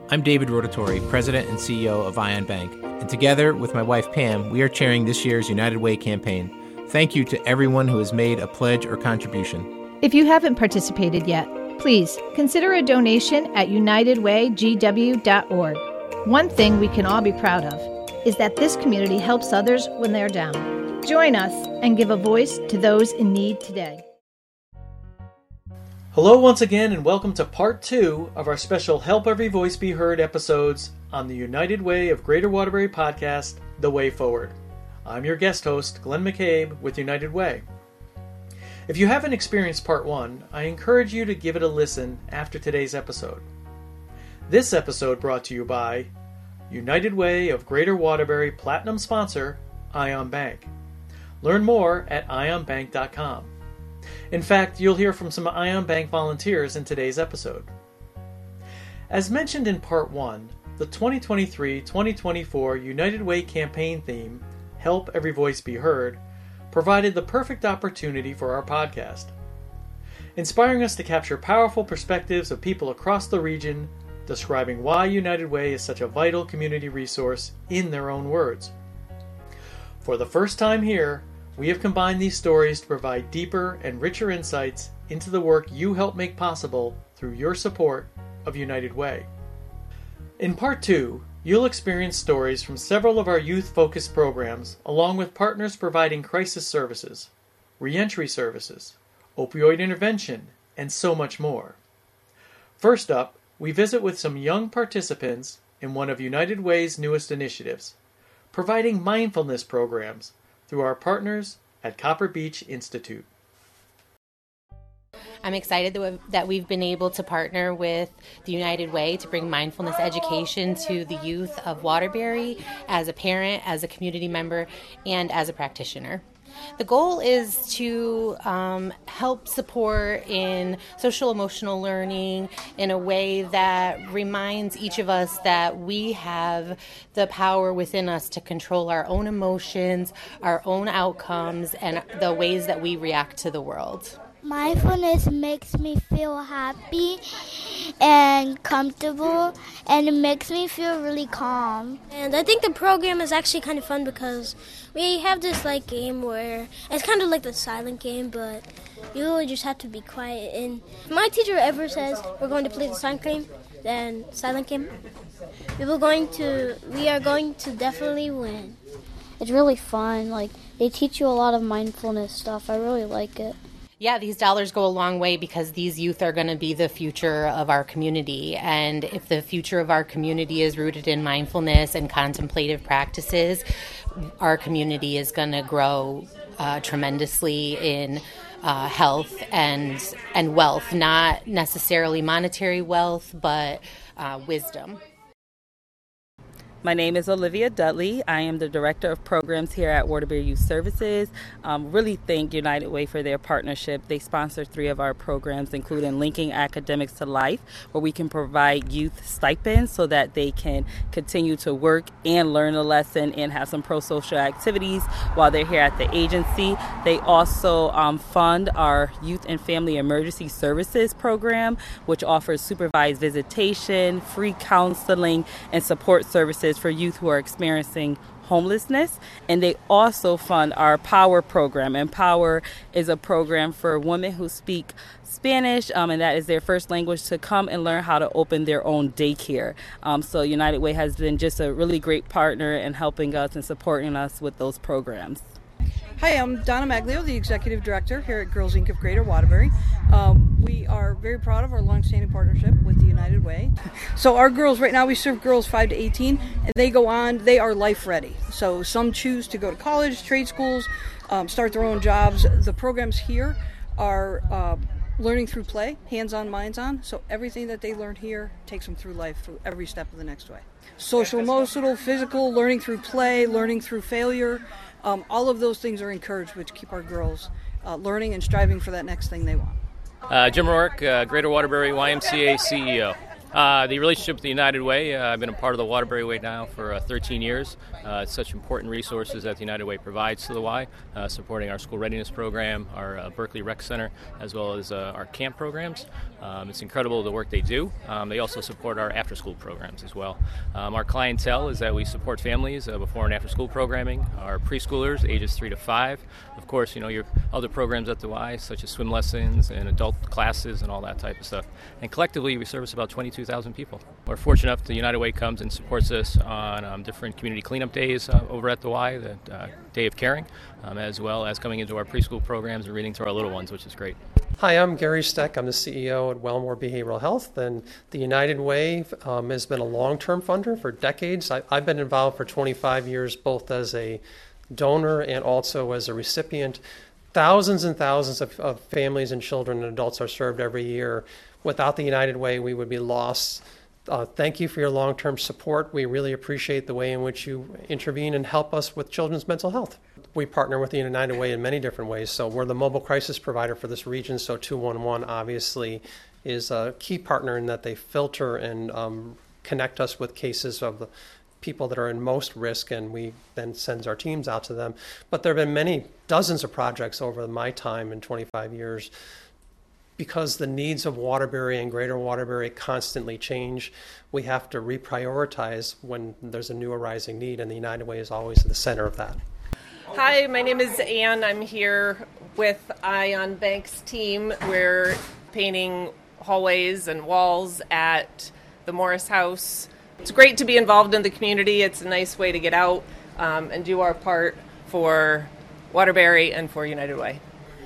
I'm David Rotatori, President and CEO of Ion Bank, and together with my wife Pam, we are chairing this year's United Way campaign. Thank you to everyone who has made a pledge or contribution. If you haven't participated yet, please consider a donation at unitedwaygw.org. One thing we can all be proud of is that this community helps others when they're down. Join us and give a voice to those in need today. Hello once again, and welcome to part 2 of our special Help Every Voice Be Heard episodes on the United Way of Greater Waterbury podcast, The Way Forward. I'm your guest host, Glenn McCabe with United Way. If you haven't experienced part 1, I encourage you to give it a listen after today's episode. This episode brought to you by United Way of Greater Waterbury Platinum sponsor, Ion Bank. Learn more at ionbank.com. In fact, you'll hear from some Ion Bank volunteers in today's episode. As mentioned in Part 1, the 2023-2024 United Way campaign theme, Help Every Voice Be Heard, provided the perfect opportunity for our podcast, inspiring us to capture powerful perspectives of people across the region, describing why United Way is such a vital community resource in their own words. For the first time here, we have combined these stories to provide deeper and richer insights into the work you help make possible through your support of United Way. In Part 2, you'll experience stories from several of our youth-focused programs, along with partners providing crisis services, reentry services, opioid intervention, and so much more. First up, we visit with some young participants in one of United Way's newest initiatives, providing mindfulness programs through our partners at Copper Beech Institute. I'm excited that we've been able to partner with the United Way to bring mindfulness education to the youth of Waterbury as a parent, as a community member, and as a practitioner. The goal is to help support in social emotional learning in a way that reminds each of us that we have the power within us to control our own emotions, our own outcomes, and the ways that we react to the world. Mindfulness makes me feel happy and comfortable, and it makes me feel really calm. And I think the program is actually kind of fun because we have this game where it's kind of like the silent game, but you really just have to be quiet. And if my teacher ever says we're going to play the silent game, we are going to definitely win. It's really fun. They teach you a lot of mindfulness stuff. I really like it. Yeah, these dollars go a long way because these youth are going to be the future of our community. And if the future of our community is rooted in mindfulness and contemplative practices, our community is going to grow tremendously in health and wealth, not necessarily monetary wealth, but wisdom. My name is Olivia Dudley. I am the Director of Programs here at Waterbury Youth Services. Really thank United Way for their partnership. They sponsor 3 of our programs, including Linking Academics to Life, where we can provide youth stipends so that they can continue to work and learn a lesson and have some pro-social activities while they're here at the agency. They also fund our Youth and Family Emergency Services program, which offers supervised visitation, free counseling, and support services for youth who are experiencing homelessness. And they also fund our POWER program. And POWER is a program for women who speak Spanish, and that is their first language, to come and learn how to open their own daycare. So United Way has been just a really great partner in helping us and supporting us with those programs. Hi, I'm Donna Maglio, the Executive Director here at Girls Inc. of Greater Waterbury. We are very proud of our long-standing partnership with the United Way. So our girls, right now we serve girls 5 to 18, and they go on, they are life ready. So some choose to go to college, trade schools, start their own jobs. The programs here are learning through play, hands-on, minds-on. So everything that they learn here takes them through life, through every step of the next way. Social, emotional, physical, learning through play, learning through failure. All of those things are encouraged, which keep our girls learning and striving for that next thing they want. Jim Rourke, Greater Waterbury YMCA CEO. The relationship with the United Way, I've been a part of the Waterbury Way now for 13 years. It's such important resources that the United Way provides to the Y, supporting our school readiness program, our Berkeley Rec Center, as well as our camp programs. It's incredible the work they do. They also support our after-school programs as well. Our clientele is that we support families before and after school programming, our preschoolers ages 3 to 5. Of course, your other programs at the Y, such as swim lessons and adult classes and all that type of stuff. And collectively, we service about 22,000 people. We're fortunate enough the United Way comes and supports us on different community cleanup days over at the Y, the Day of Caring, as well as coming into our preschool programs and reading to our little ones, which is great. Hi, I'm Gary Steck. I'm the CEO at Wellmore Behavioral Health, and the United Way has been a long-term funder for decades. I've been involved for 25 years, both as a donor and also as a recipient. Thousands and thousands of families and children and adults are served every year. Without the United Way, we would be lost. Thank you for your long-term support. We really appreciate the way in which you intervene and help us with children's mental health. We partner with the United Way in many different ways. So we're the mobile crisis provider for this region, so 211 obviously is a key partner in that they filter and connect us with cases of the people that are in most risk, and we then send our teams out to them. But there have been dozens of projects over my time in 25 years. Because the needs of Waterbury and Greater Waterbury constantly change, we have to reprioritize when there's a new arising need, and the United Way is always at the center of that. Hi, my name is Ann. I'm here with Ion Bank's team. We're painting hallways and walls at the Morris House. It's great to be involved in the community. It's a nice way to get out and do our part for Waterbury and for United Way.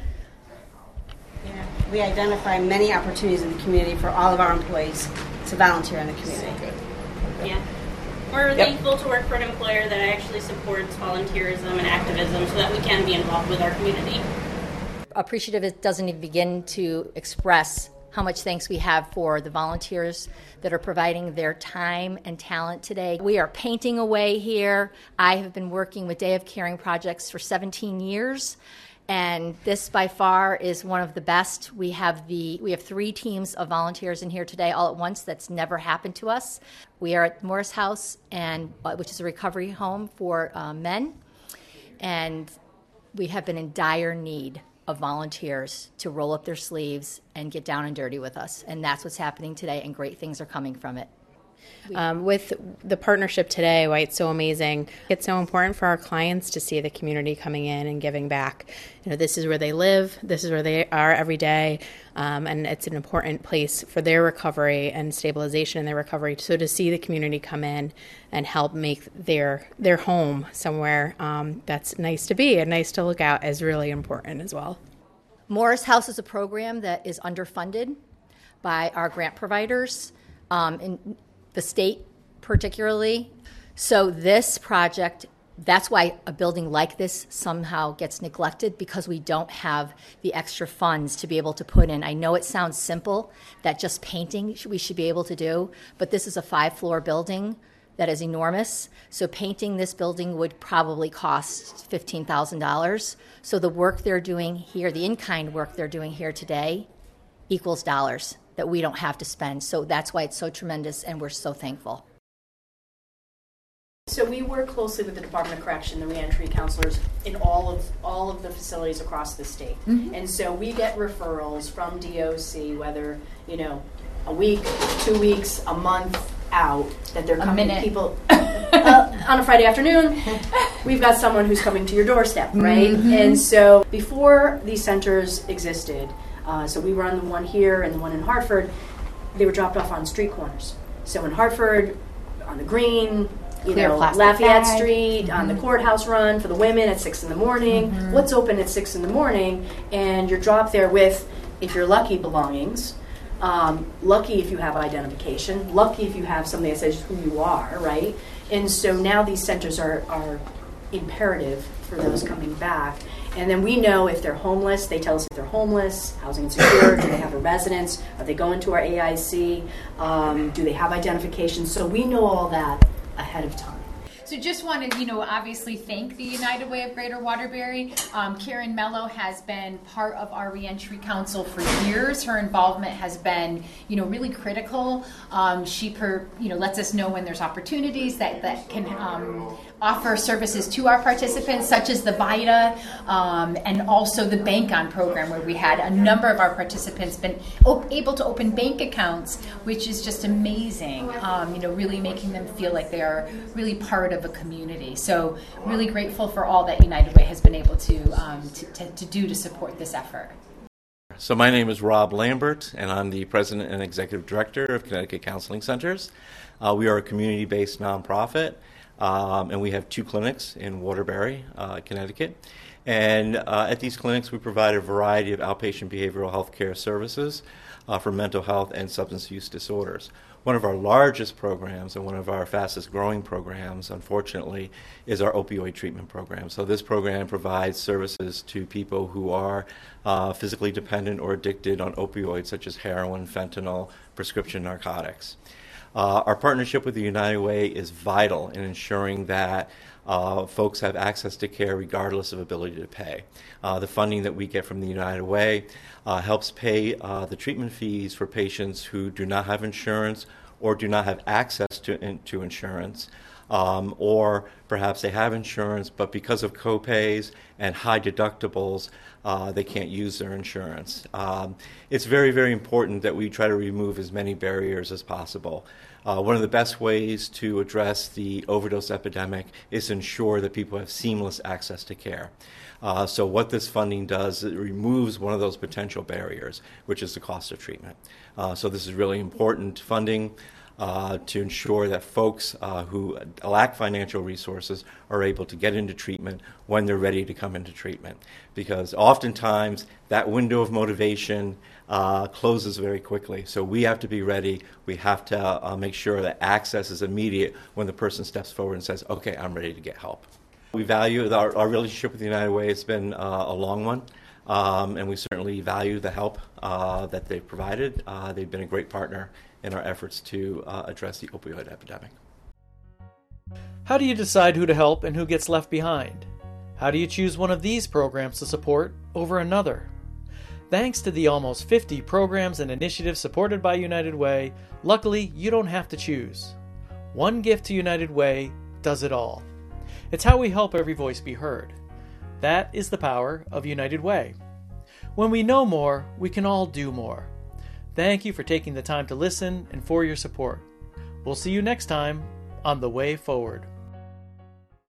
We identify many opportunities in the community for all of our employees to volunteer in the community. Yeah. We're thankful to work for an employer that actually supports volunteerism and activism so that we can be involved with our community. Appreciative, it doesn't even begin to express how much thanks we have for the volunteers that are providing their time and talent today. We are painting away here. I have been working with Day of Caring projects for 17 years. And this, by far, is one of the best. We have 3 teams of volunteers in here today all at once. That's never happened to us. We are at Morris House, which is a recovery home for men. And we have been in dire need of volunteers to roll up their sleeves and get down and dirty with us. And that's what's happening today, and great things are coming from it. With the partnership today, why it's so amazing, it's so important for our clients to see the community coming in and giving back. This is where they live, this is where they are every day, and it's an important place for their recovery and stabilization in their recovery. So to see the community come in and help make their home somewhere that's nice to be and nice to look at is really important as well. Morris House is a program that is underfunded by our grant providers. The state particularly. So this project, that's why a building like this somehow gets neglected, because we don't have the extra funds to be able to put in. I know it sounds simple that just painting we should be able to do, but this is a 5-floor building that is enormous. So painting this building would probably cost $15,000. So the work they're doing here, the in-kind work they're doing here today, equals dollars that we don't have to spend. So that's why it's so tremendous, and we're so thankful. So we work closely with the Department of Correction, the reentry counselors in all of the facilities across the state. Mm-hmm. And so we get referrals from DOC, whether, a week, 2 weeks, a month out, that they're coming to people on a Friday afternoon. We've got someone who's coming to your doorstep, right? Mm-hmm. And so before these centers existed, so we run the one here and the one in Hartford, they were dropped off on street corners. So in Hartford, on the Green, Lafayette Street, on the courthouse run for the women at 6 in the morning. Mm-hmm. What's open at 6 in the morning? And you're dropped there with, if you're lucky, belongings. Lucky if you have identification. Lucky if you have something that says who you are, right? And so now these centers are imperative for those coming back. And then we know if they're homeless, they tell us if they're homeless, housing insecure, do they have a residence, are they going to our AIC, do they have identification? So we know all that ahead of time. So just want to, obviously thank the United Way of Greater Waterbury. Karen Mello has been part of our Reentry Council for years. Her involvement has been, really critical. She lets us know when there's opportunities that can offer services to our participants, such as the VITA and also the Bank On program, where we had a number of our participants been able to open bank accounts, which is just amazing. Really making them feel like they are really part of a community. So really grateful for all that United Way has been able to do to support this effort. So my name is Rob Lambert, and I'm the President and Executive Director of Connecticut Counseling Centers. We are a community-based nonprofit, and we have 2 clinics in Waterbury, Connecticut. And at these clinics, we provide a variety of outpatient behavioral health care services for mental health and substance use disorders. One of our largest programs and one of our fastest growing programs, unfortunately, is our opioid treatment program. So this program provides services to people who are physically dependent or addicted on opioids such as heroin, fentanyl, prescription narcotics. Our partnership with the United Way is vital in ensuring that folks have access to care regardless of ability to pay. The funding that we get from the United Way helps pay the treatment fees for patients who do not have insurance or do not have access to insurance, or perhaps they have insurance, but because of copays and high deductibles, they can't use their insurance. It's very, very important that we try to remove as many barriers as possible. One of the best ways to address the overdose epidemic is to ensure that people have seamless access to care. So what this funding does, it removes one of those potential barriers, which is the cost of treatment. So this is really important funding to ensure that folks who lack financial resources are able to get into treatment when they're ready to come into treatment. Because oftentimes that window of motivation closes very quickly. So we have to be ready. We have to make sure that access is immediate when the person steps forward and says, okay, I'm ready to get help. We value our relationship with the United Way. It's been a long one. And we certainly value the help that they've provided. They've been a great partner in our efforts to address the opioid epidemic. How do you decide who to help and who gets left behind? How do you choose one of these programs to support over another? Thanks to the almost 50 programs and initiatives supported by United Way, luckily you don't have to choose. One gift to United Way does it all. It's how we help every voice be heard. That is the power of United Way. When we know more, we can all do more. Thank you for taking the time to listen and for your support. We'll see you next time on The Way Forward.